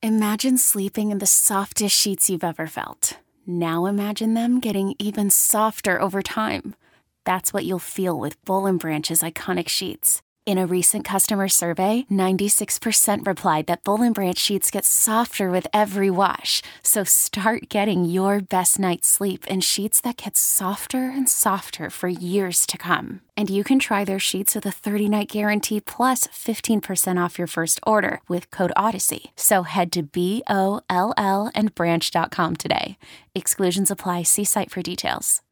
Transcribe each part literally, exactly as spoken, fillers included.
Imagine sleeping in the softest sheets you've ever felt. Now imagine them getting even softer over time. That's what you'll feel with Boll and Branch's iconic sheets. In a recent customer survey, ninety-six percent replied that Boll and Branch sheets get softer with every wash. So start getting your best night's sleep in sheets that get softer and softer for years to come. And you can try their sheets with a thirty-night guarantee plus fifteen percent off your first order with code Odyssey. So head to B O L L and branch dot com today. Exclusions apply. See site for details.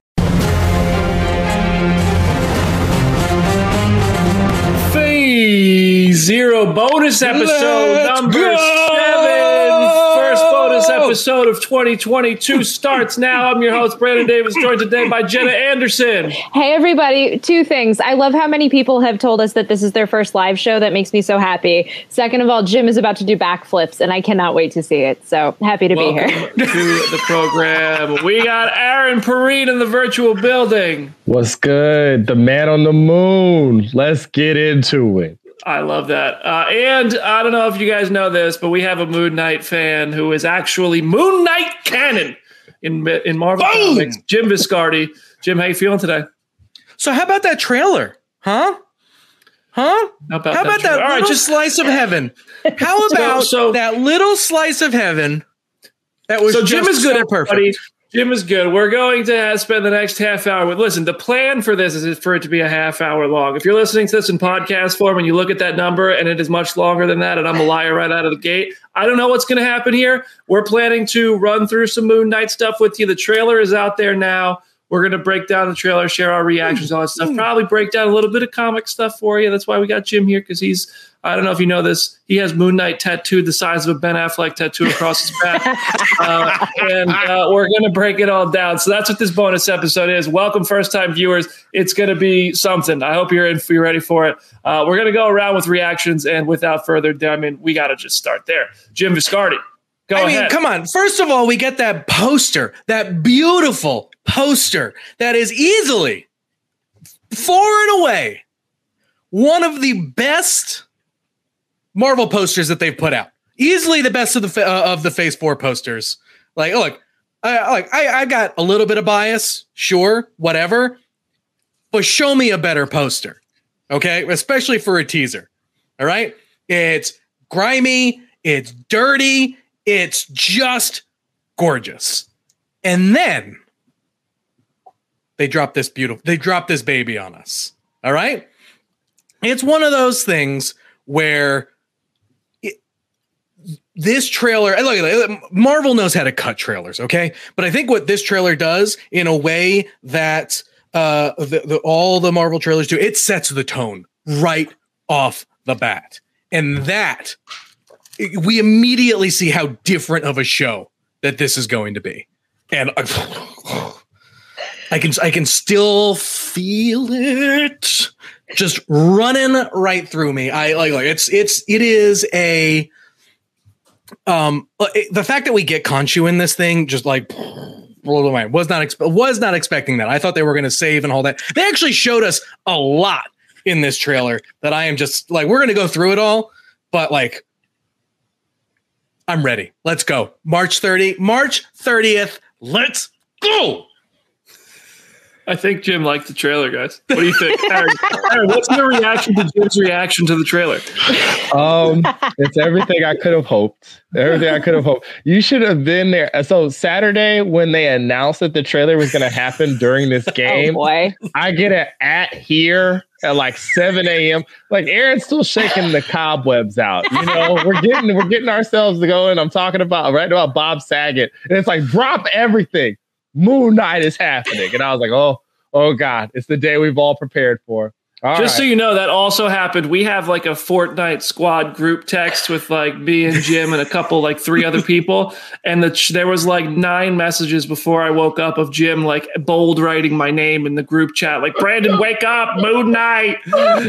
Phase Zero bonus episode Let's number go! seven. First bonus episode of twenty twenty-two starts now. I'm your host, Brandon Davis, joined today by Jenna Anderson. Hey, everybody. Two things. I love how many people have told us that this is their first live show. That makes me so happy. Second of all, Jim is about to do backflips, and I cannot wait to see it. So happy to Welcome be here. to the program. We got Aaron Perrine in the virtual building. What's good? The man on the moon. Let's get into it. I love that. Uh, and I don't know if you guys know this, but we have a Moon Knight fan who is actually Moon Knight canon in in Marvel Boom! Comics. Jim Viscardi. Jim, how you feeling today? So how about that trailer? Huh? Huh? How about how that, about that All little right, just slice of heaven? How about so, so, that little slice of heaven that was so Jim is good so at perfect? Buddy. Jim is good. We're going to have, spend the next half hour with, listen, the plan for this is for it to be a half hour long. If you're listening to this in podcast form and you look at that number and it is much longer than that and I'm a liar right out of the gate, I don't know what's going to happen here. We're planning to run through some Moon Knight stuff with you. The trailer is out there now. We're going to break down the trailer, share our reactions, all that stuff, probably break down a little bit of comic stuff for you. That's why we got Jim here, because he's, I don't know if you know this, he has Moon Knight tattooed the size of a Ben Affleck tattoo across his back. uh, and uh, we're going to break it all down. So that's what this bonus episode is. Welcome, first-time viewers. It's going to be something. I hope you're in, you're ready for it. Uh, we're going to go around with reactions, and without further ado, I mean, we got to just start there. Jim Viscardi, go I ahead. mean, come on. First of all, we get that poster, that beautiful poster that is easily, far and away, one of the best Marvel posters that they've put out. Easily the best of the uh, of the Phase Four posters. Like, look, I like I I got a little bit of bias, sure, whatever, but show me a better poster, okay? Especially for a teaser. All right, it's grimy, it's dirty, it's just gorgeous, and then they drop this beautiful. They drop this baby on us. All right, it's one of those things where. This trailer, and look, Marvel knows how to cut trailers, okay? But I think what this trailer does, in a way that uh, the, the, all the Marvel trailers do, it sets the tone right off the bat, and that we immediately see how different of a show that this is going to be, and I, I can I can still feel it just running right through me. I like like it's it's it is a. Um, the fact that we get Khonshu in this thing just like blew my mind. Was not expe- was not expecting that. I thought they were going to save and all that. They actually showed us a lot in this trailer that I am just like, we're going to go through it all, but like, I'm ready. Let's go. March thirtieth. March thirtieth. Let's go. I think Jim liked the trailer, guys. What do you think? Aaron, Aaron, what's your reaction to Jim's reaction to the trailer? Um, it's everything I could have hoped. Everything I could have hoped. You should have been there. So Saturday, when they announced that the trailer was going to happen during this game, oh boy. I get an at here at like seven a.m. Like Aaron's still shaking the cobwebs out. You know, we're getting we're getting ourselves to go. And I'm talking about right about Bob Saget, and it's like drop everything. Moon Knight is happening. And I was like, oh, oh God, it's the day we've all prepared for. All Just right. so you know, that also happened. We have like a Fortnite squad group text with like me and Jim and a couple, like three other people. And the, there was like nine messages before I woke up of Jim like bold writing my name in the group chat. Like, Brandon, wake up, Moon Knight. I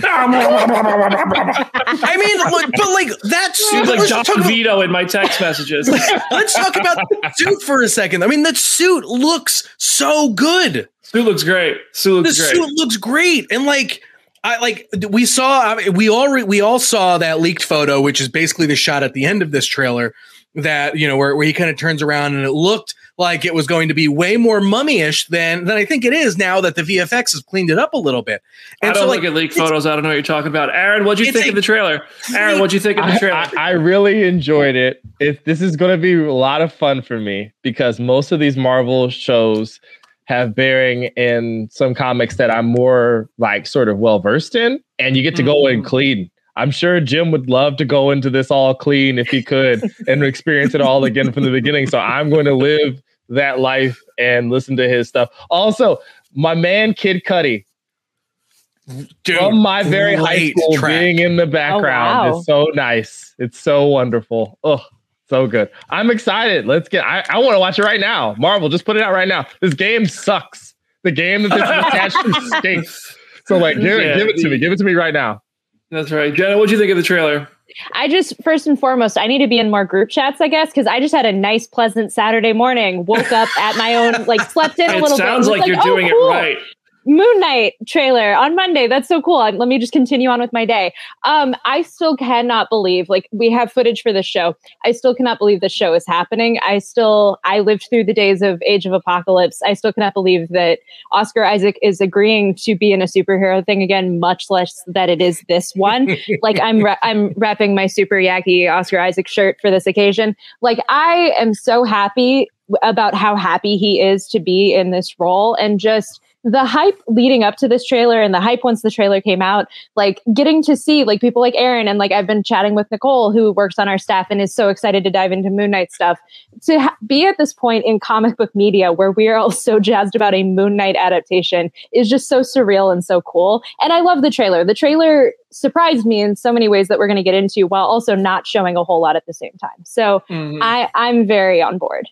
mean, look, but like that's Seems like John Vito in my text messages. Let's talk about the suit for a second. I mean, that suit looks so good. Suit looks great. Suit looks the great. suit looks great. And like, I like we saw I mean, we all re, we all saw that leaked photo, which is basically the shot at the end of this trailer that, you know, where, where he kind of turns around and it looked like it was going to be way more mummy-ish than than I think it is now that the V F X has cleaned it up a little bit. And I don't so, look like, at leaked photos. I don't know what you're talking about. Aaron, what'd you think of the trailer? Aaron, what'd you think of the trailer? I, I, I really enjoyed it. It. This is going to be a lot of fun for me because most of these Marvel shows have bearing in some comics that I'm more like sort of well versed in, and you get to go in clean. I'm sure Jim would love to go into this all clean if he could and experience it all again from the beginning. So I'm going to live that life and listen to his stuff. Also, my man Kid Cudi, Dude, from my very high school, track. being in the background oh, wow. is so nice. It's so wonderful. Oh. So good. I'm excited. Let's get, I, I want to watch it right now. Marvel, just put it out right now. This game sucks. The game that this is attached to stinks. So like, give, yeah, give it to me. Give it to me right now. That's right. Jenna, what'd you think of the trailer? I just, first and foremost, I need to be in more group chats, I guess, because I just had a nice, pleasant Saturday morning. Woke up at my own, like slept in a it little bit. It sounds like, like you're oh, doing cool. it right. Moon Knight trailer on Monday. That's so cool. Let me just continue on with my day. Um, I still cannot believe, like, we have footage for this show. I still cannot believe this show is happening. I still, I lived through the days of Age of Apocalypse. I still cannot believe that Oscar Isaac is agreeing to be in a superhero thing again, much less that it is this one. Like, I'm, ra- I'm wrapping my super yucky Oscar Isaac shirt for this occasion. Like, I am so happy about how happy he is to be in this role, and just the hype leading up to this trailer and the hype once the trailer came out, like getting to see like people like Aaron and like I've been chatting with Nicole, who works on our staff and is so excited to dive into Moon Knight stuff, to ha- be at this point in comic book media where we are all so jazzed about a Moon Knight adaptation is just so surreal and so cool. And I love the trailer. The trailer surprised me in so many ways that we're going to get into, while also not showing a whole lot at the same time. So mm-hmm. I, I'm very on board.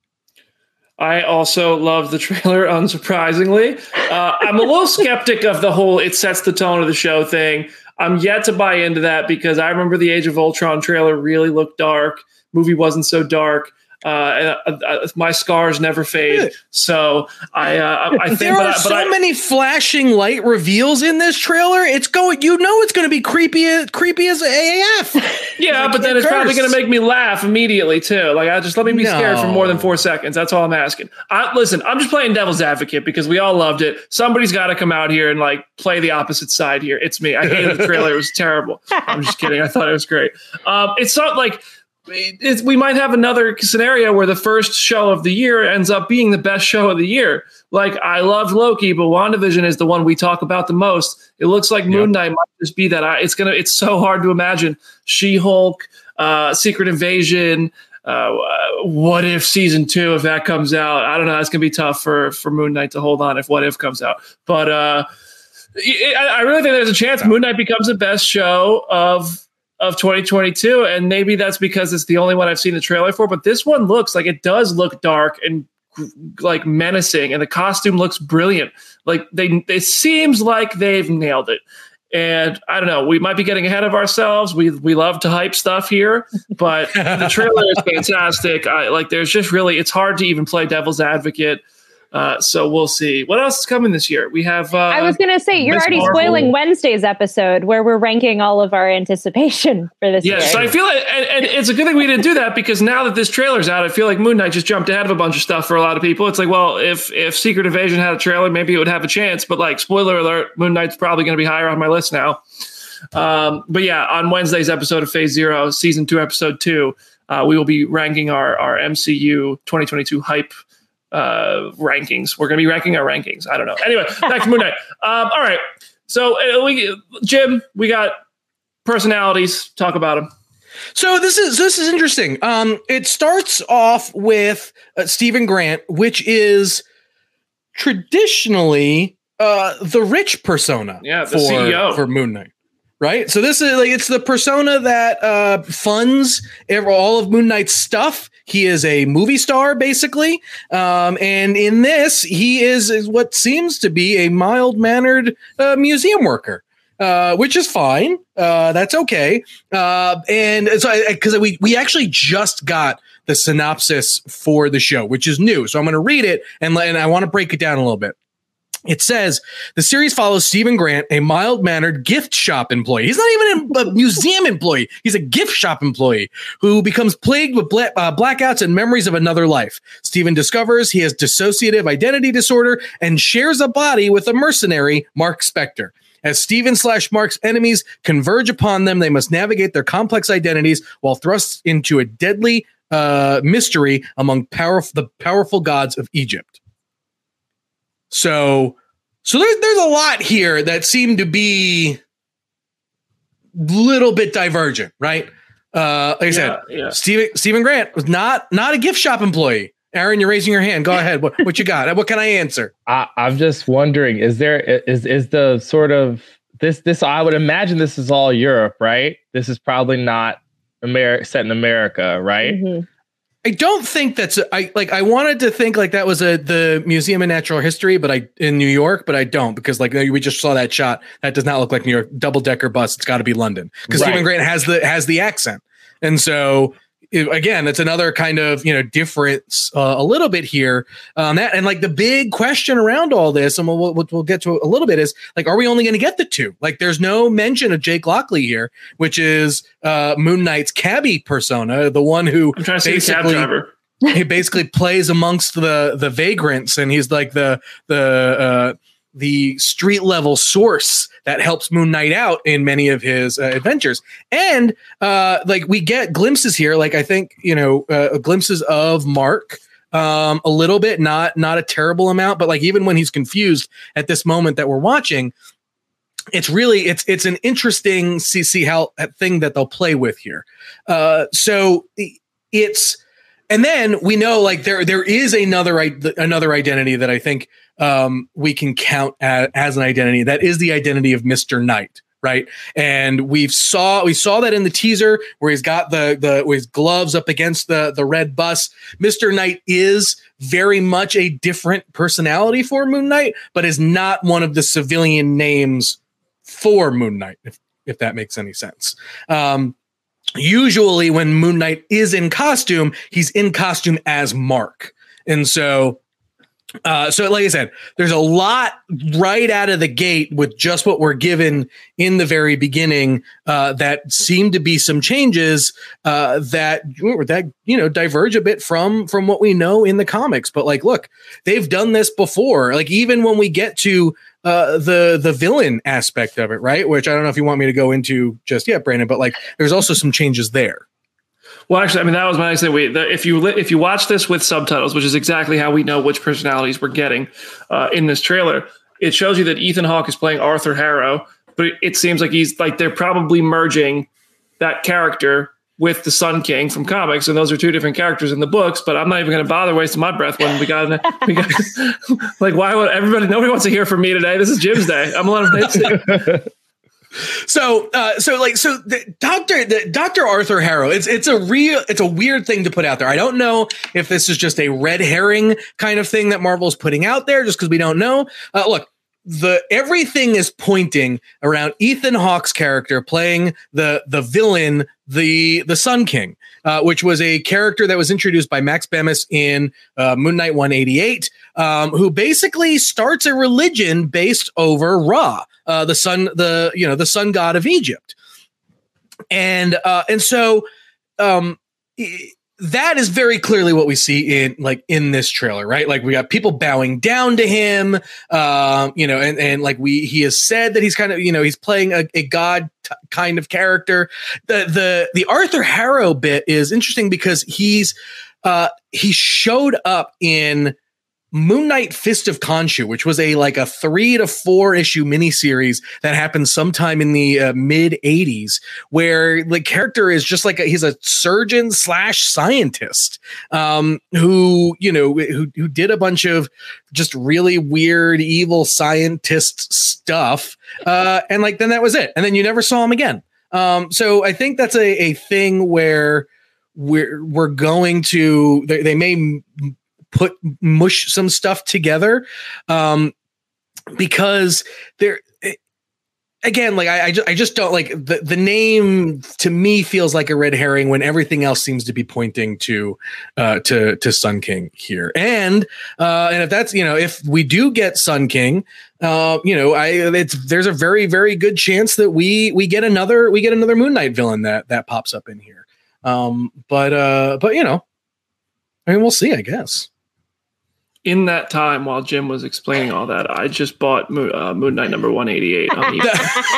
I also love the trailer, unsurprisingly. Uh, I'm a little skeptic of the whole it sets the tone of the show thing. I'm yet to buy into that because I remember the Age of Ultron trailer really looked dark. Movie wasn't so dark. Uh, and, uh, my scars never fade. So I, uh, I think there are but, so but I, many flashing light reveals in this trailer. It's going, you know, it's going to be creepy, creepy as A F. Yeah, but then it's curse. probably going to make me laugh immediately too. Like, I just let me be no. scared for more than four seconds. That's all I'm asking. I, listen, I'm just playing devil's advocate because we all loved it. Somebody's got to come out here and like play the opposite side here. It's me. I hated the trailer. It was terrible. I'm just kidding. I thought it was great. Um, it's not like. It's, we might have another scenario where the first show of the year ends up being the best show of the year. Like, I loved Loki, but WandaVision is the one we talk about the most. It looks like Moon Knight yep. might just be that. I, it's gonna. It's so hard to imagine She-Hulk, uh, Secret Invasion. Uh, what if season two, if that comes out? I don't know. It's gonna be tough for for Moon Knight to hold on if What If comes out. But uh, I really think there's a chance Moon Knight becomes the best show of. of twenty twenty-two, and maybe that's because it's the only one I've seen the trailer for, but this one looks like it does look dark and like menacing, and the costume looks brilliant. Like they it seems like they've nailed it. And I don't know, we might be getting ahead of ourselves. We we love to hype stuff here, but the trailer is fantastic. I like there's just really it's hard to even play devil's advocate. Uh, so we'll see. What else is coming this year? We have. Uh, I was going to say, you're already Marvel. spoiling Wednesday's episode where we're ranking all of our anticipation for this yeah, year. Yeah, so I feel like, and, and it's a good thing we didn't do that because now that this trailer's out, I feel like Moon Knight just jumped ahead of a bunch of stuff for a lot of people. It's like, well, if if Secret Invasion had a trailer, maybe it would have a chance. But like, spoiler alert, Moon Knight's probably going to be higher on my list now. Um, but yeah, on Wednesday's episode of Phase Zero, Season Two, Episode Two, uh, we will be ranking our our M C U twenty twenty-two hype. Uh, rankings. We're going to be ranking our rankings. I don't know. Anyway, back to Moon Knight. Um, all right. So, uh, we, Jim, we got personalities. Talk about them. So this is this is interesting. Um, it starts off with uh, Stephen Grant, which is traditionally uh, the rich persona. Yeah, the for, C E O for Moon Knight. Right. So this is like it's the persona that uh, funds all of Moon Knight's stuff. He is a movie star, basically. Um, and in this, he is, is what seems to be a mild-mannered uh, museum worker, uh, which is fine. Uh, that's okay. Uh, and so because we, we actually just got the synopsis for the show, which is new. So I'm going to read it, and, and I want to break it down a little bit. It says the series follows Stephen Grant, a mild-mannered gift shop employee. He's not even a museum employee. He's a gift shop employee who becomes plagued with bla- uh, blackouts and memories of another life. Stephen discovers he has dissociative identity disorder and shares a body with a mercenary, Mark Spector. As Stephen slash Mark's enemies converge upon them, they must navigate their complex identities while thrust into a deadly uh, mystery among powerful, the powerful gods of Egypt. So, so there's there's a lot here that seem to be a little bit divergent, right? Uh, like I yeah, said, yeah. Stephen Stephen Grant was not not a gift shop employee. Aaron, you're raising your hand. Go ahead. What what you got? What can I answer? I, I'm just wondering: is there is is the sort of this this? I would imagine this is all Europe, right? This is probably not America set in America, right? Mm-hmm. I don't think that's a, I like I wanted to think like that was a the Museum of Natural History, but I in New York, but I don't because like we just saw that shot. That does not look like New York. Double decker bus. It's got to be London because right. Stephen Grant has the has the accent, and so it, again, it's another kind of you know difference uh, a little bit here. Um, that and like the big question around all this, and we'll we'll, we'll get to a little bit is like, are we only going to get the two? Like, there's no mention of Jake Lockley here, which is uh, Moon Knight's cabbie persona, the one who I'm trying to see the cab driver. He basically plays amongst the the vagrants, and he's like the the uh, the street level source that helps Moon Knight out in many of his uh, adventures. And uh, like we get glimpses here, like I think you know uh, glimpses of Mark um, a little bit, not not a terrible amount, but like even when he's confused at this moment that we're watching, it's really it's it's an interesting see see how that thing that they'll play with here. Uh, so it's. And then we know, like there, there is another another identity that I think um, we can count as, as an identity. That is the identity of Mister Knight, right? And we've saw we saw that in the teaser where he's got the the with his gloves up against the the red bus. Mister Knight is very much a different personality for Moon Knight, but is not one of the civilian names for Moon Knight, if if that makes any sense. Um, Usually when Moon Knight is in costume, he's in costume as Mark. And so, uh, so like I said, there's a lot right out of the gate with just what we're given in the very beginning uh, that seem to be some changes uh, that, that, you know, diverge a bit from, from what we know in the comics. But like, look, they've done this before. Like even when we get to Uh, the the villain aspect of it, right? Which I don't know if you want me to go into just yet, Brandon, but like there's also some changes there. Well, actually, I mean that was my next thing. We the, if you li- if you watch this with subtitles, which is exactly how we know which personalities we're getting uh, in this trailer, it shows you that Ethan Hawke is playing Arthur Harrow, but it, it seems like he's like they're probably merging that character with the Sun King from comics, and those are two different characters in the books. But I'm not even going to bother wasting my breath when we got, we got like why would everybody? Nobody wants to hear from me today. This is Jim's day. I'm allowed to. So, uh, so like, so the Doctor, the Doctor Arthur Harrow, it's, it's a real, it's a weird thing to put out there. I don't know if this is just a red herring kind of thing that Marvel's putting out there just because we don't know. Uh, look, the, everything is pointing around Ethan Hawke's character playing the, the villain, the, the Sun King, uh, which was a character that was introduced by Max Bemis in, uh, Moon Knight one eighty-eight, um, who basically starts a religion based over Ra. Uh, the sun, the you know, the sun god of Egypt, and uh, and so um, that is very clearly what we see in like in this trailer, right? Like we got people bowing down to him, um, you know, and and like we he has said that he's kind of you know he's playing a, a god t- kind of character. The the the Arthur Harrow bit is interesting because he's uh, he showed up in Moon Knight Fist of Khonshu, which was a like a three to four issue miniseries that happened sometime in the uh, mid eighties, where the character is just like a, he's a surgeon slash scientist um, who you know who who did a bunch of just really weird evil scientist stuff, uh, and like then that was it, and then you never saw him again. Um, so I think that's a a thing where we're we're going to they, they may. M- put mush some stuff together um, because there again, like I, I just, I just don't like the, the name to me feels like a red herring when everything else seems to be pointing to, uh, to, to Sun King here. And, uh, and if that's, you know, if we do get Sun King, uh, you know, I, it's, there's a very, very good chance that we, we get another, we get another Moon Knight villain that, that pops up in here. Um, but, uh, but, you know, I mean, we'll see, I guess. In that time, while Jim was explaining all that, I just bought Moon, uh, Moon Knight number one eighty-eight on eBay.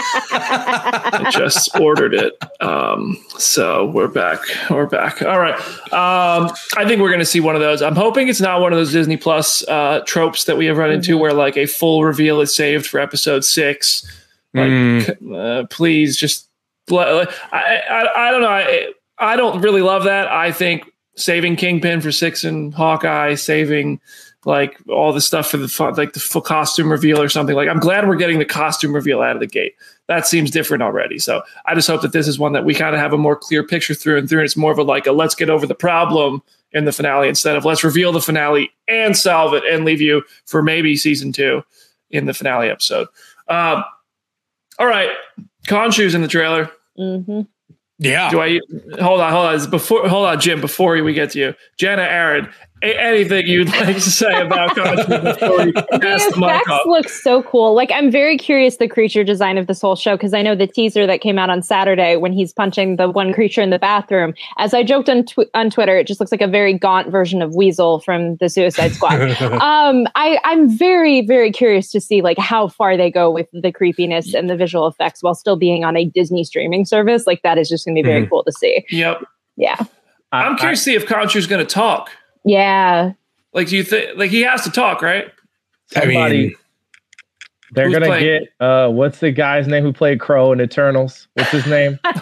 I just ordered it. Um, so we're back. We're back. All right. Um, I think we're going to see one of those. I'm hoping it's not one of those Disney Plus uh, tropes that we have run into where like a full reveal is saved for episode six. Like, mm. uh, please just, I, I, I don't know. I, I don't really love that. I think saving Kingpin for six and Hawkeye, saving like all the stuff for the like the full costume reveal or something. Like I'm glad we're getting the costume reveal out of the gate. That seems different already. So I just hope that this is one that we kind of have a more clear picture through and through. And it's more of a like a let's get over the problem in the finale instead of let's reveal the finale and solve it and leave you for maybe season two in the finale episode. Um, all right, Khonshu's in the trailer. Mm-hmm. Yeah. Do I hold on? Hold on. Before, hold on, Jim. Before we get to you, Jenna, Aaron, a- anything you'd like to say about Khonshu before we pass the mic off? Looks so cool. Like I'm very curious the creature design of this whole show because I know the teaser that came out on Saturday when he's punching the one creature in the bathroom. As I joked on tw- on Twitter, it just looks like a very gaunt version of Weasel from the Suicide Squad. um, I I'm very very curious to see like how far they go with the creepiness and the visual effects while still being on a Disney streaming service. Like that is just going to be very mm-hmm. cool to see. Yep. Yeah. I'm curious to see if Khonshu's going to talk. Yeah. Like, do you think, like, he has to talk, right? Somebody, I mean, they're going to get, uh, what's the guy's name who played Crow in Eternals? What's his name? uh,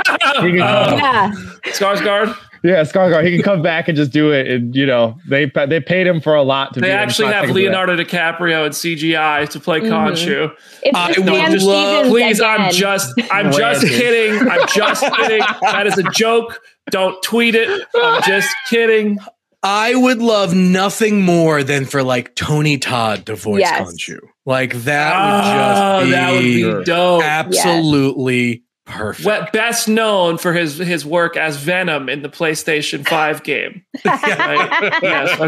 yeah. Skarsgård? Yeah, Skarsgård. He can come back and just do it. And, you know, they they paid him for a lot. to They actually have Leonardo DiCaprio in C G I to play mm-hmm. Khonshu. It's I would just love, please, again. I'm just, I'm just kidding. I'm just kidding. That is a joke. Don't tweet it. I'm just kidding. I would love nothing more than for like Tony Todd to voice yes. Khonshu. Like that oh, would just be, that would be dope. Absolutely yes. perfect. Well, best known for his his work as Venom in the PlayStation five game. Right? Yes,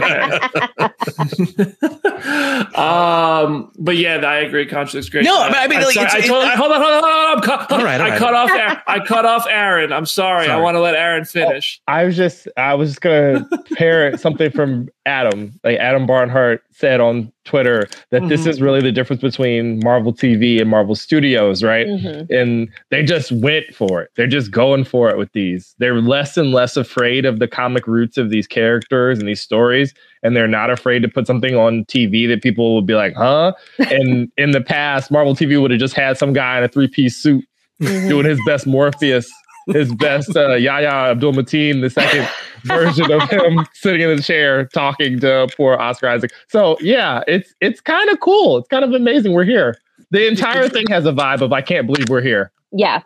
okay. um, but yeah, I agree. Khonshu looks great. No, uh, I mean, like, sorry, it's, I it's, told, it's, I, hold on, hold on, hold on. I'm cu- all right, all I right, cut all right. off. I cut off Aaron. I'm sorry. sorry. I want to let Aaron finish. Oh, I was just, I was just gonna parrot something from Adam, like Adam Barnhart said on Twitter that mm-hmm. this is really the difference between Marvel T V and Marvel Studios, right? Mm-hmm. And they just went for it. They're just going for it with these. They're less and less afraid of the comic roots of these characters and these stories, and they're not afraid to put something on T V that people would be like, huh? And in the past, Marvel T V would have just had some guy in a three-piece suit mm-hmm. doing his best Morpheus, his best uh, Yahya Abdul-Mateen, the second version of him sitting in the chair talking to poor Oscar Isaac. So yeah, it's it's kind of cool. It's kind of amazing we're here. The entire thing has a vibe of I can't believe we're here. Yeah.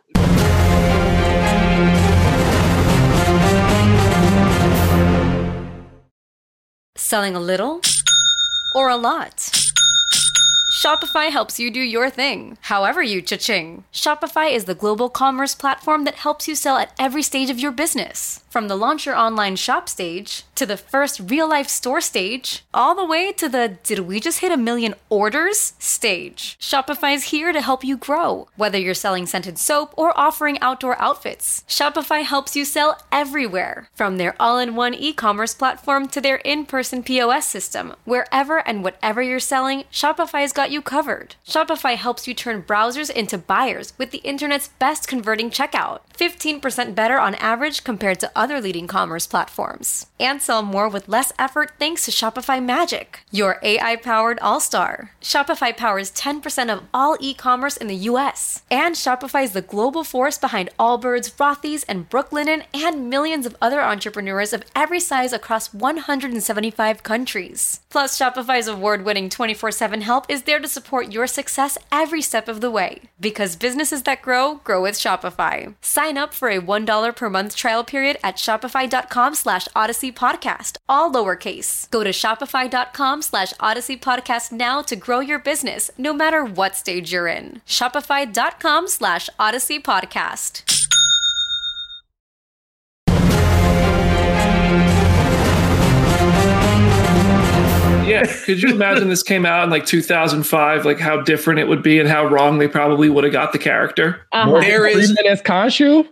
Selling a little or a lot? Shopify helps you do your thing, however you cha-ching. Shopify is the global commerce platform that helps you sell at every stage of your business. From the launch your online shop stage, to the first real-life store stage, all the way to the did we just hit a million orders stage. Shopify's here to help you grow. Whether you're selling scented soap or offering outdoor outfits, Shopify helps you sell everywhere. From their all-in-one e-commerce platform to their in-person P O S system, wherever and whatever you're selling, Shopify's got you covered. Shopify helps you turn browsers into buyers with the internet's best converting checkout. fifteen percent better on average compared to other leading commerce platforms. And sell more with less effort thanks to Shopify Magic, your A I-powered all-star. Shopify powers ten percent of all e-commerce in the U S. And Shopify is the global force behind Allbirds, Rothy's, and Brooklinen, and millions of other entrepreneurs of every size across one hundred seventy-five countries. Plus, Shopify's award-winning twenty-four seven help is there to support your success every step of the way. Because businesses that grow, grow with Shopify. Sign up for a one dollar per month trial period at shopify.com slash Odyssey podcast Podcast, all lowercase. Go to shopify.com slash Odyssey Podcast now to grow your business, no matter what stage you're in. Shopify.com slash Odyssey Podcast. Yeah, could you imagine this came out in like two thousand five, like how different it would be and how wrong they probably would have got the character? Uh-huh. There is as Khonshu.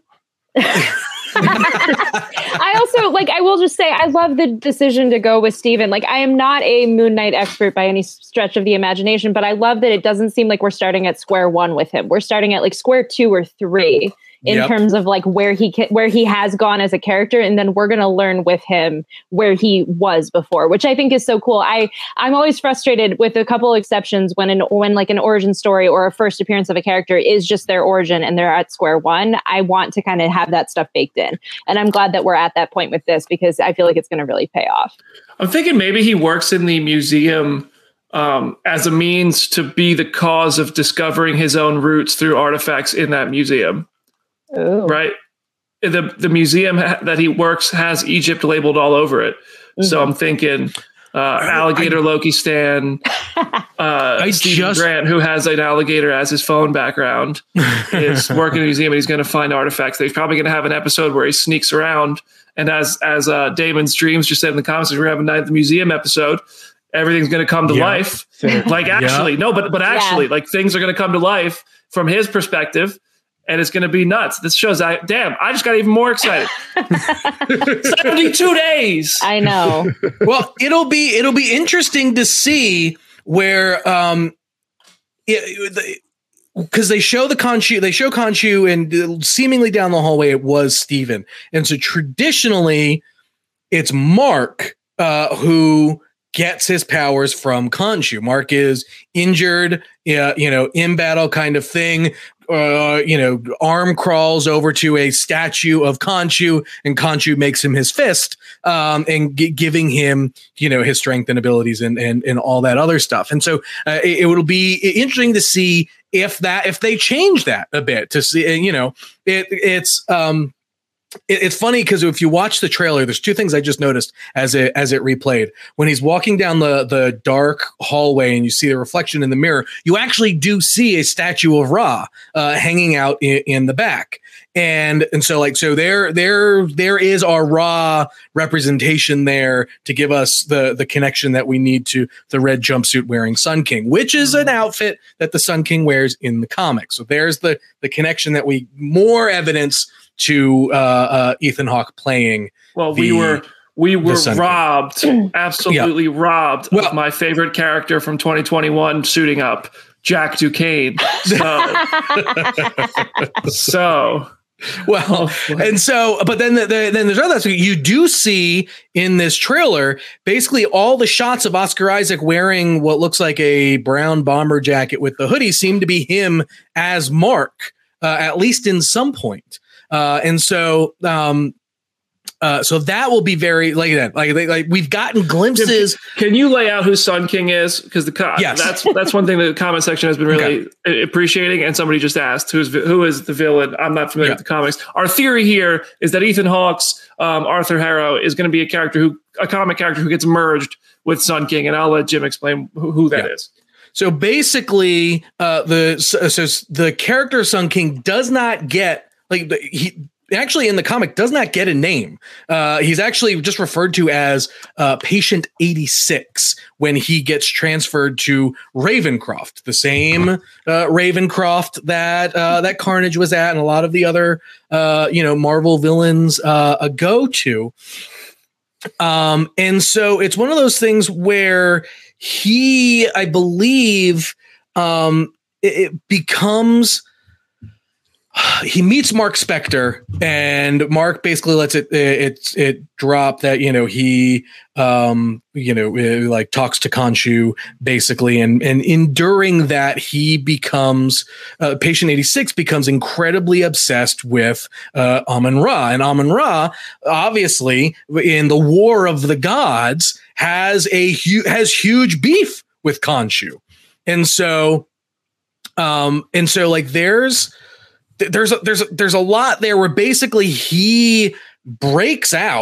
I also like I will just say I love the decision to go with Steven. Like I am not a Moon Knight expert by any stretch of the imagination, but I love that it doesn't seem like we're starting at square one with him. We're starting at like square two or three in Yep. terms of like where he ca- where he has gone as a character, and then we're going to learn with him where he was before, which I think is so cool. I I'm always frustrated with a couple exceptions when an when like an origin story or a first appearance of a character is just their origin and they're at square one. I want to kind of have that stuff baked in, and I'm glad that we're at that point with this because I feel like it's going to really pay off. I'm thinking maybe he works in the museum um, as a means to be the cause of discovering his own roots through artifacts in that museum. Ooh. Right. The the museum ha- that he works has Egypt labeled all over it. Mm-hmm. So I'm thinking uh, alligator I, Loki Stan, uh, I Steve just, Grant, who has an alligator as his phone background, is working in a museum and he's going to find artifacts. He's probably going to have an episode where he sneaks around. And as as uh, Damon's Dreams just said in the comments, we're going to have a Night at the Museum episode. Everything's going to come to yeah. life. Like actually, yeah. no, but but actually, yeah. like things are going to come to life from his perspective. And it's going to be nuts. This shows, I damn, I just got even more excited. seventy-two days. I know. Well, it'll be it'll be interesting to see where, um, because they show the Khonshu, they show Khonshu, and seemingly down the hallway it was Steven, and so traditionally it's Mark uh, who gets his powers from Khonshu. Mark is injured, uh, you know, in battle kind of thing. Uh, you know, arm crawls over to a statue of Khonshu, and Khonshu makes him his fist, um, and g- giving him, you know, his strength and abilities and and and all that other stuff. And so uh, it, it will be interesting to see if that if they change that a bit to see, you know, it it's um. It's funny because if you watch the trailer, there's two things I just noticed as it as it replayed. When he's walking down the, the dark hallway and you see the reflection in the mirror, you actually do see a statue of Ra uh, hanging out in, in the back. And and so like so there there there is our Ra representation there to give us the the connection that we need to the red jumpsuit wearing Sun King, which is an outfit that the Sun King wears in the comics. So there's the the connection that we more evidence to uh, uh, Ethan Hawke playing. Well, the, we were we were robbed, absolutely yeah. robbed well, of my favorite character from twenty twenty-one suiting up, Jack Duquesne. So, so well, and so, but then the, the, then there's other. So you do see in this trailer basically all the shots of Oscar Isaac wearing what looks like a brown bomber jacket with the hoodie seem to be him as Mark, uh, at least in some point. Uh, and so, um, uh, so that will be very like that. Like, they, like we've gotten glimpses. Can you lay out who Sun King is? Because the co- yes. that's that's one thing that the comment section has been really okay. appreciating. And somebody just asked, "Who's who is the villain?" I'm not familiar yeah. with the comics. Our theory here is that Ethan Hawke's um, Arthur Harrow is going to be a character who, a comic character who gets merged with Sun King, and I'll let Jim explain who, who that yeah. is. So basically, uh, the so, so the character Sun King does not get. Like the, he actually in the comic does not get a name. Uh, he's actually just referred to as uh, Patient eighty-six when he gets transferred to Ravencroft, the same uh, Ravencroft that uh, that Carnage was at, and a lot of the other uh, you know Marvel villains uh, go to. Um, and so it's one of those things where he, I believe, um, it, it becomes. He meets Mark Spector, and Mark basically lets it it it drop that you know he um you know like talks to Khonshu basically, and and enduring that he becomes uh, Patient eighty-six becomes incredibly obsessed with uh, Amun-Ra, and Amun-Ra obviously in the War of the Gods has a hu- has huge beef with Khonshu, and so um and so like there's. There's a, there's a, there's a lot there where basically he breaks out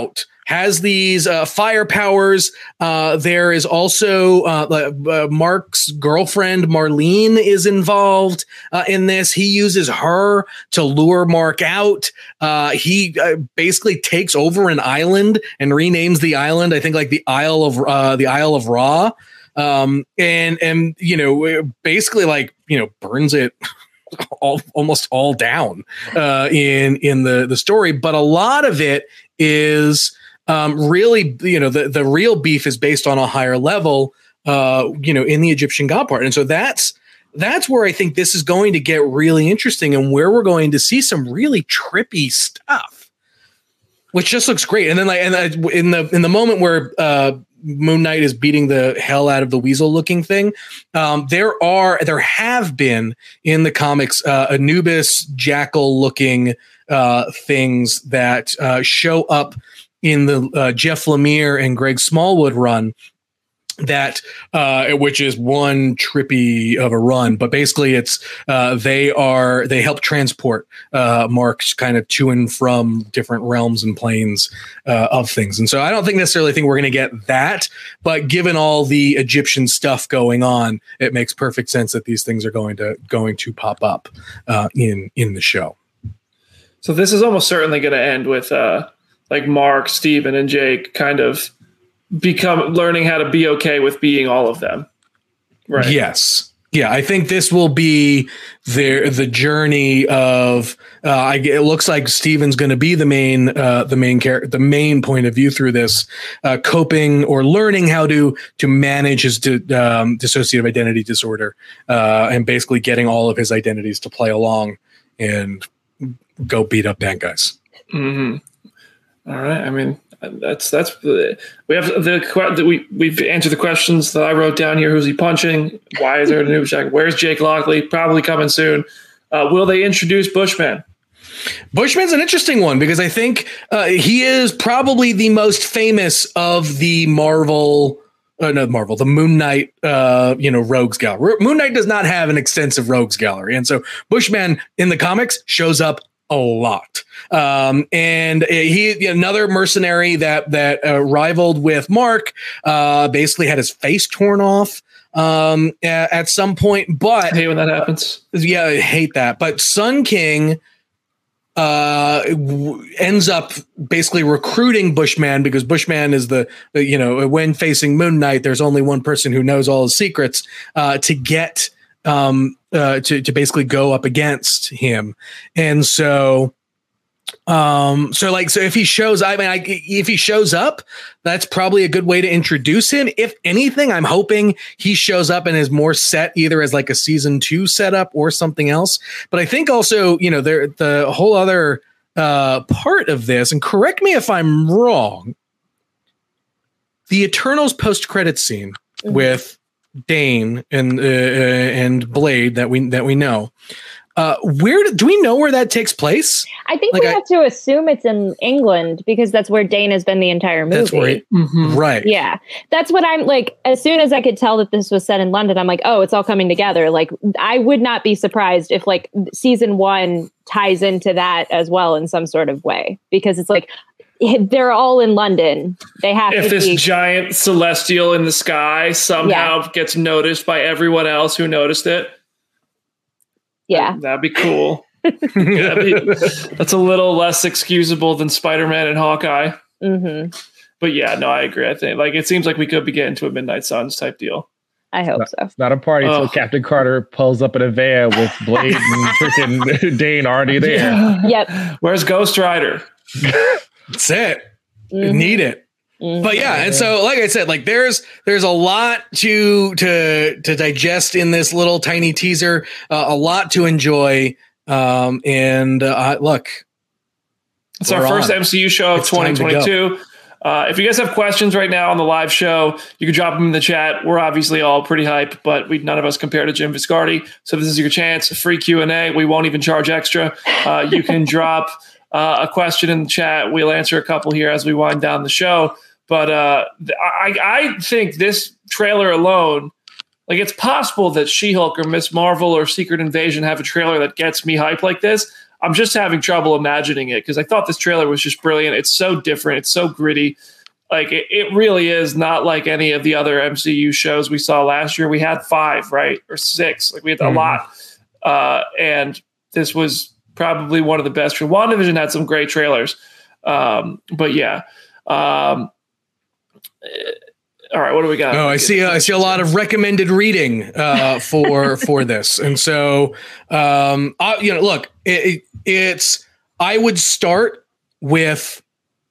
has these uh, fire powers. Uh, there is also uh, uh, Mark's girlfriend, Marlene, is involved uh, in this. He uses her to lure Mark out. Uh, he uh, basically takes over an island and renames the island, I think, like the Isle of uh, the Isle of Ra. Um, and, and, you know, basically like, you know, burns it all, almost all down, uh, in, in the, the story. But a lot of it is, um, really, you know, the, the real beef is based on a higher level, uh, you know, in the Egyptian God part. And so that's, that's where I think this is going to get really interesting and where we're going to see some really trippy stuff, which just looks great. And then like, and uh, in the, in the moment where, uh, Moon Knight is beating the hell out of the weasel looking thing. Um, there are, there have been in the comics, uh, Anubis jackal looking, uh, things that, uh, show up in the, uh, Jeff Lemire and Greg Smallwood run that, uh, which is one trippy of a run, but basically it's, uh, they are, they help transport, uh, Mark's kind of to and from different realms and planes, uh, of things. And so I don't think necessarily think we're going to get that, but given all the Egyptian stuff going on, it makes perfect sense that these things are going to, going to pop up, uh, in, in the show. So this is almost certainly going to end with, uh, like Mark, Steven, and Jake kind of become learning how to be okay with being all of them. Right. Yes. Yeah. I think this will be their, the journey of, uh, I, it looks like Steven's going to be the main, uh, the main character, the main point of view through this, uh, coping or learning how to, to manage his, di- um, dissociative identity disorder, uh, and basically getting all of his identities to play along and go beat up bad guys. Mm-hmm. All right. I mean, That's that's we have the we we've answered the questions that I wrote down here. Who's he punching? Why is there a new Jack? Where's Jake Lockley? Probably coming soon. Uh, will they introduce Bushman? Bushman's an interesting one because I think uh, he is probably the most famous of the Marvel. Uh, no, Marvel, the Moon Knight, uh, you know, rogues gallery. Moon Knight does not have an extensive rogues gallery, and so Bushman in the comics shows up a lot. Um, and he, another mercenary that, that, uh, rivaled with Mark, uh, basically had his face torn off, um, at, at some point, but I hate when that happens. Yeah, I hate that. But Sun King, uh, w- ends up basically recruiting Bushman because Bushman is the, the, you know, when facing Moon Knight, there's only one person who knows all his secrets, uh, to get, um, uh, to, to basically go up against him. And so, um, so like, so if he shows, I mean, I, if he shows up, that's probably a good way to introduce him. If anything, I'm hoping he shows up and is more set either as like a season two setup or something else. But I think also, you know, there, the whole other, uh, part of this, and correct me if I'm wrong, the Eternals post-credit scene mm-hmm. with Dane and, uh, and Blade that we, that we know, Uh, where do, do we know where that takes place? I think like we I, have to assume it's in England because that's where Dane has been the entire movie. That's where, it, mm-hmm. right? Yeah, that's what I'm like. As soon as I could tell that this was set in London, I'm like, oh, it's all coming together. Like, I would not be surprised if like season one ties into that as well in some sort of way because it's like they're all in London. They have if to this be- giant celestial in the sky somehow yeah. gets noticed by everyone else who noticed it. Yeah, that, that'd be cool. that'd be, that's a little less excusable than Spider-Man and Hawkeye. Mm-hmm. But yeah, no, I agree. I think like it seems like we could be getting to a Midnight Suns type deal. I hope it's so. Not, it's not a party until oh. Captain Carter pulls up in a van with Blade and freaking Dane already there. Yep. Where's Ghost Rider? That's it. Mm-hmm. Need it. Mm-hmm. But yeah, and so like I said, like there's there's a lot to to to digest in this little tiny teaser, uh, a lot to enjoy. Um, and uh, look, it's our first on. M C U show of it's twenty twenty-two. Uh, if you guys have questions right now on the live show, you can drop them in the chat. We're obviously all pretty hype, but we none of us compare to Jim Viscardi. So this is your chance, free Q and A. We won't even charge extra. Uh, you can drop uh, a question in the chat. We'll answer a couple here as we wind down the show. But uh, I, I think this trailer alone, like it's possible that She-Hulk or Miz Marvel or Secret Invasion have a trailer that gets me hype like this. I'm just having trouble imagining it because I thought this trailer was just brilliant. It's so different. It's so gritty. Like it, it really is not like any of the other M C U shows we saw last year. We had five, right? Or six. Like we had mm-hmm. a lot. Uh, and this was probably one of the best. WandaVision had some great trailers. Um, but yeah. Um, all right, what do we got? Oh, I see. I see a lot of recommended reading uh, for for this, and so um, I, you know, look, it, it's. I would start with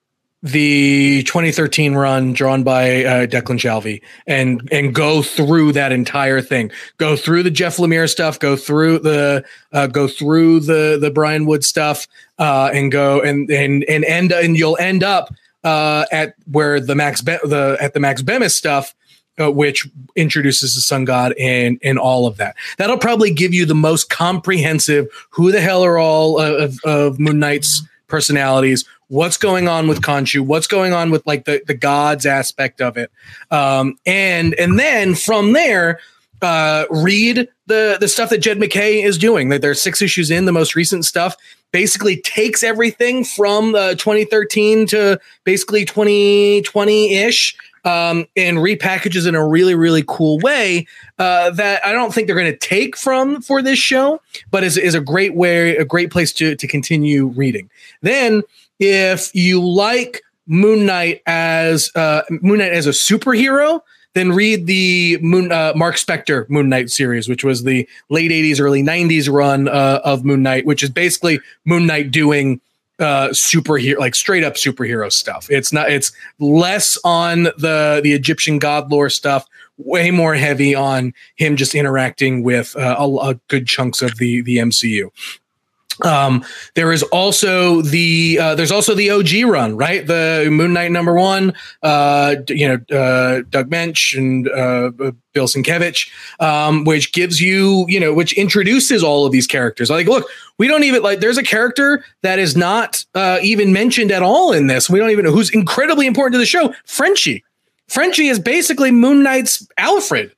the twenty thirteen run drawn by uh, Declan Shalvey, and and go through that entire thing. Go through the Jeff Lemire stuff. Go through the uh, go through the the Brian Wood stuff, uh, and go and and and end and you'll end up. Uh, at where the Max Be- the at the Max Bemis stuff, uh, which introduces the Sun God and and all of that. That'll probably give you the most comprehensive. Who the hell are all uh, of, of Moon Knight's personalities? What's going on with Khonshu? What's going on with like the the gods aspect of it? Um, and and then from there, uh, read the the stuff that Jed MacKay is doing. That there's six issues in the most recent stuff. Basically takes everything from uh, twenty thirteen to basically twenty twenty-ish um, and repackages in a really, really cool way uh, that I don't think they're going to take from for this show, but is, is a great way, a great place to, to continue reading. Then if you like Moon Knight as uh, Moon Knight as a superhero, then read the Moon uh, Mark Spector Moon Knight series, which was the late eighties, early nineties run uh, of Moon Knight, which is basically Moon Knight doing uh, superhero, like straight up superhero stuff. It's not, it's less on the the Egyptian god lore stuff, way more heavy on him just interacting with uh, a, a good chunks of the the M C U. Um, there is also the, uh, there's also the O G run, right? The Moon Knight number one, uh, you know, uh, Doug Mensch and, uh, Bill Sienkiewicz, um, which gives you, you know, which introduces all of these characters. Like, look, we don't even like, there's a character that is not, uh, even mentioned at all in this. We don't even know who's incredibly important to the show. Frenchie. Frenchie is basically Moon Knight's Alfred.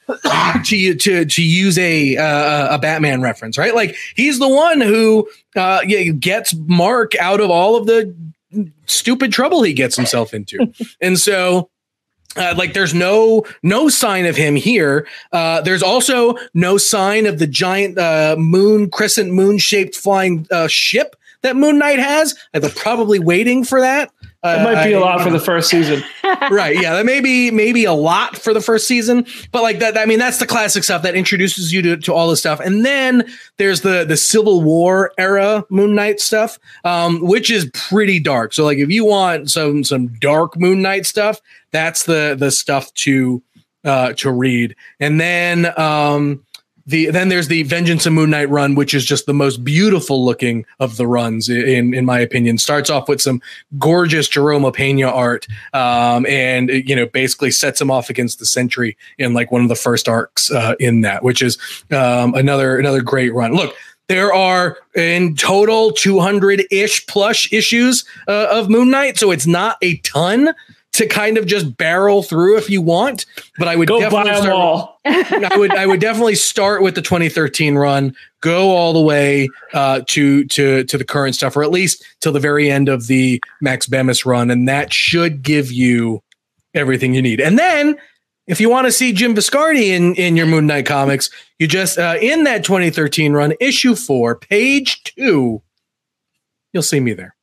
to to to use a uh, a Batman reference, right? Like he's the one who uh, yeah, gets Mark out of all of the stupid trouble he gets himself into, and so uh, like there's no no sign of him here. Uh, there's also no sign of the giant uh, moon crescent moon shaped flying uh, ship that Moon Knight has. And they're probably waiting for that. It might be uh, a lot for the first season. Right. Yeah. That may be maybe a lot for the first season, but like that, I mean, that's the classic stuff that introduces you to, to all this stuff. And then there's the, the Civil War era Moon Knight stuff, um, which is pretty dark. So like if you want some, some dark Moon Knight stuff, that's the, the stuff to, uh, to read. And then, um, The, then there's the Vengeance of Moon Knight run, which is just the most beautiful looking of the runs, in in my opinion. Starts off with some gorgeous Jerome Pena art, um, and you know basically sets him off against the Sentry in like one of the first arcs uh, in that, which is um, another another great run. Look, there are in total two hundred ish plus issues uh, of Moon Knight, so it's not a ton to kind of just barrel through if you want, but I would go definitely buy them start, all. I would I would definitely start with the twenty thirteen run, go all the way uh, to to to the current stuff, or at least till the very end of the Max Bemis run, and that should give you everything you need. And then if you want to see Jim Viscardi in in your Moon Knight comics, you just uh, in that twenty thirteen run, issue four, page two, you'll see me there.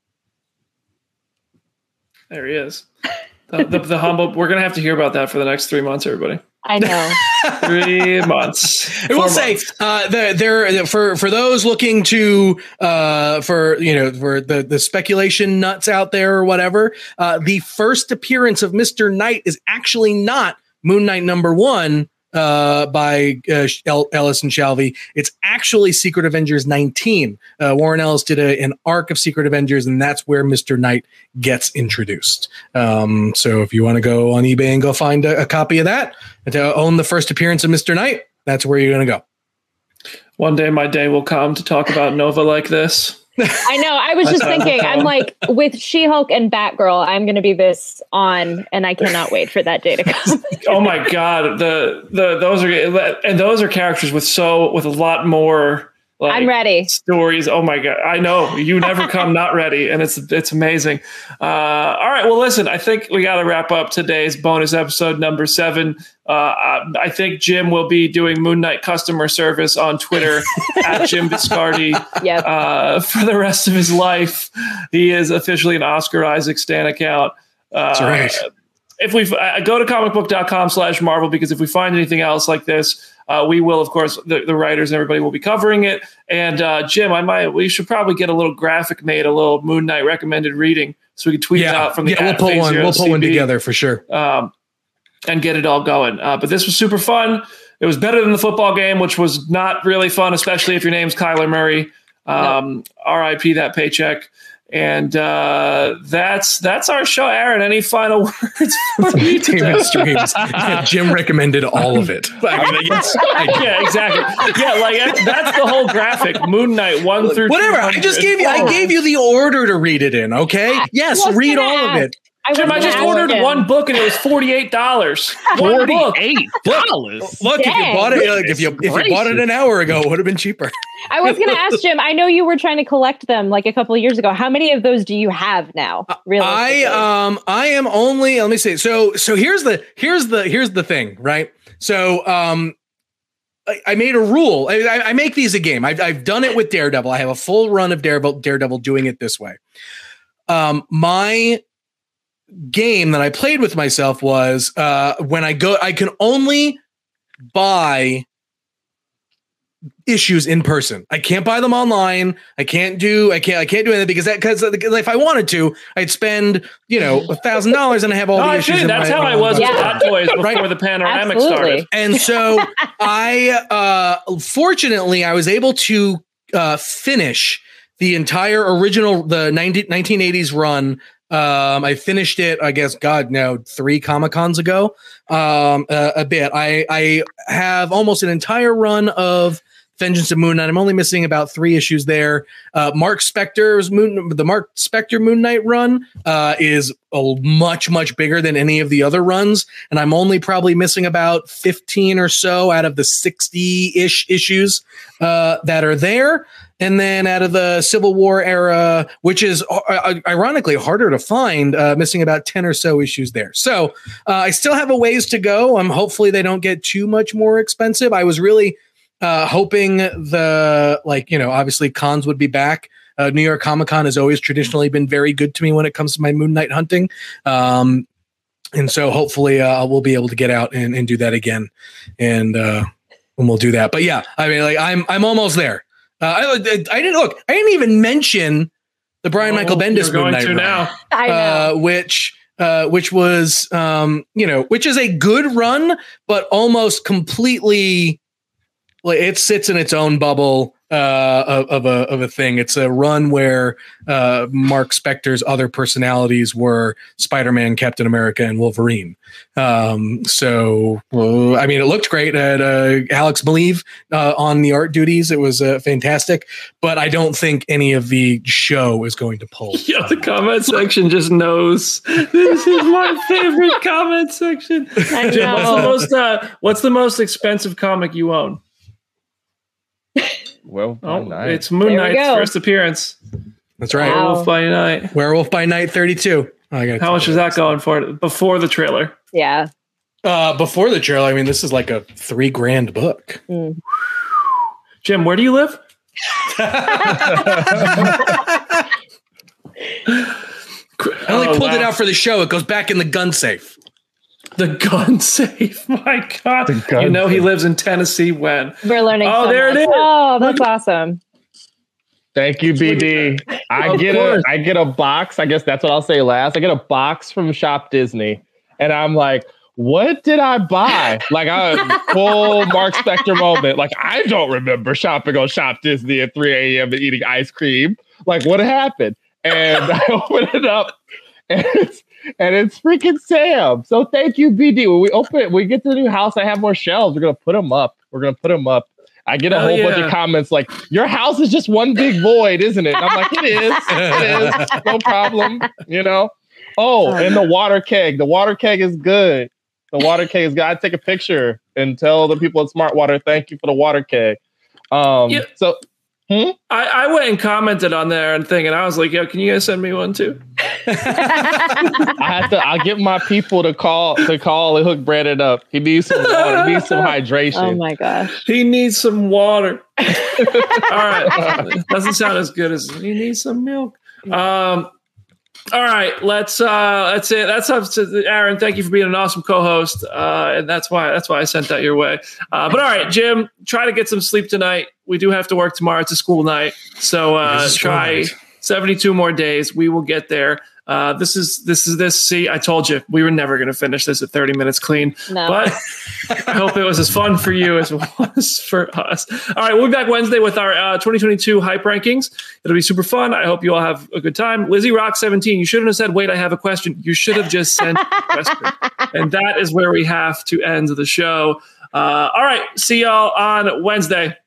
There he is. The, the, the humble. We're gonna have to hear about that for the next three months, everybody. I know. Three months. I will say, uh, the, there for for those looking to uh, for you know for the the speculation nuts out there or whatever. Uh, the first appearance of Mister Knight is actually not Moon Knight number one uh, by uh, Ellis and Shalvey. It's actually Secret Avengers nineteen. Uh, Warren Ellis did a, an arc of Secret Avengers, and that's where Mister Knight gets introduced. Um, so if you want to go on eBay and go find a, a copy of that to own the first appearance of Mister Knight, that's where you're going to go. One day my day will come to talk about Nova like this. I know. I was just thinking, I'm like, with She-Hulk and Batgirl, I'm going to be this on, and I cannot wait for that day to come. Oh my God. The, the, those are, and those are characters with so, with a lot more Like, I'm ready. Stories. Oh my God. I know you never come not ready. And it's, it's amazing. Uh, all right. Well, listen, I think we got to wrap up today's bonus episode number seven. Uh, I think Jim will be doing Moon Knight customer service on Twitter at Jim Viscardi Yep. uh, for the rest of his life. He is officially an Oscar Isaac Stan account. Uh, That's right. If we uh, go to comicbook.com slash Marvel, because if we find anything else like this, Uh, we will, of course, the, the writers and everybody will be covering it. And uh, Jim, I might, we should probably get a little graphic made, a little Moon Knight recommended reading, so we can tweet it Yeah, out from the yeah, we'll at put Phase one. Zero We'll put one C B, together for sure. um, and get it all going. Uh, but this was super fun. It was better than the football game, which was not really fun, especially if your name's Kyler Murray. Um, R I P that paycheck. And uh, that's that's our show. Aaron, any final words for you Team today? of Streams. Yeah, Jim recommended all of it. I mean, yes, I did. Yeah, exactly. Yeah, like that's, that's the whole graphic. Moon Knight one through Whatever. I two hundred. just gave you. I gave you the order to read it in. Okay. Yes, I was read gonna all of ask. it. I was Jim, I gonna just ask ordered him. one book and it was forty-eight dollars. One book. Forty-eight dollars. Look, if you Dang. bought it, like, if you if you bought it an hour ago, it would have been cheaper. I was going to ask Jim. I know you were trying to collect them like a couple of years ago. How many of those do you have now? Really? I um I am only let me see. So so here's the here's the here's the thing, right? So um I, I made a rule. I, I, I make these a game. I've I've done it with Daredevil. I have a full run of Daredevil Daredevil doing it this way. Um my game that I played with myself was uh when I go I can only buy issues in person. I can't buy them online. I can't do. I can't. I can't do anything because that because if I wanted to, I'd spend you know a thousand dollars and I have all No, the I issues. see. in That's my- how I my- was with Yeah. Hot Toys before Right. the panoramic Absolutely. started. And so I, uh, fortunately, I was able to uh, finish the entire original the nineteen eighties run. Um, I finished it, I guess, God, no, three Comic Cons ago. Um, uh, a bit. I I have almost an entire run of Vengeance of Moon Knight. I'm only missing about three issues there. Uh, Mark Spector's Moon, the Mark Spector Moon Knight run uh, is a much, much bigger than any of the other runs. And I'm only probably missing about fifteen or so out of the sixty-ish issues uh, that are there. And then out of the Civil War era, which is uh, ironically harder to find, uh, missing about ten or so issues there. So uh, I still have a ways to go. I'm hopefully they don't get too much more expensive. I was really uh, hoping the, like, you know, obviously cons would be back. Uh, New York Comic Con has always traditionally been very good to me when it comes to my Moon Knight hunting. Um, and so hopefully uh, we'll be able to get out and, and do that again. And, uh, and we'll do that. But yeah, I mean, like I'm, I'm almost there. Uh, I, I didn't look, I didn't even mention the Brian Oh, Michael Bendis you're going Moon Knight to run, now. I know. uh, which, uh, which was, um, you know, which is a good run, but almost completely, like, it sits in its own bubble uh, of, of a of a thing. It's a run where uh, Mark Spector's other personalities were Spider-Man, Captain America, and Wolverine. Um, so, uh, I mean, it looked great. At uh, Alex Maleev uh, on the art duties, it was uh, fantastic. But I don't think any of the show is going to pull. Yeah, the comment section just knows this is my favorite comment section. I Jim, what's the know. most uh, what's the most expensive comic you own? Well, Oh, night. it's Moon There we Knight's go. first appearance. That's right. Wow. Werewolf by Night. Werewolf by Night thirty-two. Oh, I gotta How tell much you is that going for before the trailer? Yeah. Uh, before the trailer, I mean, this is like a three grand book. Mm. Jim, where do you live? I only Oh, pulled it wow. out for the show. It goes back in the gun safe. The gun safe. My God. The gun You know he safe. lives in Tennessee when. We're learning. Oh, so there it much. is. Oh, that's awesome. Thank you, B D. I Of get course. a I get a box. I guess that's what I'll say last. I get a box from Shop Disney, and I'm like, what did I buy? Like a full Mark Spector moment. Like, I don't remember shopping on Shop Disney at three a.m. and eating ice cream. Like, what happened? And I open it up, and it's and it's freaking Sam. So thank you, B D. When we open it, we get to the new house. I have more shelves. We're gonna put them up. We're gonna put them up. I get a Hell whole bunch yeah. of comments like, your house is just one big void, isn't it? And I'm like, it is. It is. No problem. You know? Oh, and the water keg. The water keg is good. The water keg is good. I take a picture and tell the people at Smart Water, thank you for the water keg. Um, Yeah. So Hmm? I, I went and commented on there and thing, and I was like, "Yo, can you guys send me one too?" I have to. I'll get my people to call to call and hook Brandon up. He needs some water. He needs some hydration. Oh my gosh. He needs some water. All right, doesn't sound as good as he needs some milk. Um, all right, let's uh, that's it. That's up to Aaron. Thank you for being an awesome co-host, uh, and that's why that's why I sent that your way. Uh, but all right, Jim, try to get some sleep tonight. We do have to work tomorrow. It's a school night, so uh, try night. seventy-two more days. We will get there. Uh, this is this is this. See, I told you we were never going to finish this at thirty minutes clean. No. But I hope it was as fun for you as it was for us. All right, we'll be back Wednesday with our uh, twenty twenty-two hype rankings. It'll be super fun. I hope you all have a good time. Lizzie Rock seventeen. You shouldn't have said, "Wait, I have a question." You should have just sent a question, and that is where we have to end the show. Uh, all right, see y'all on Wednesday.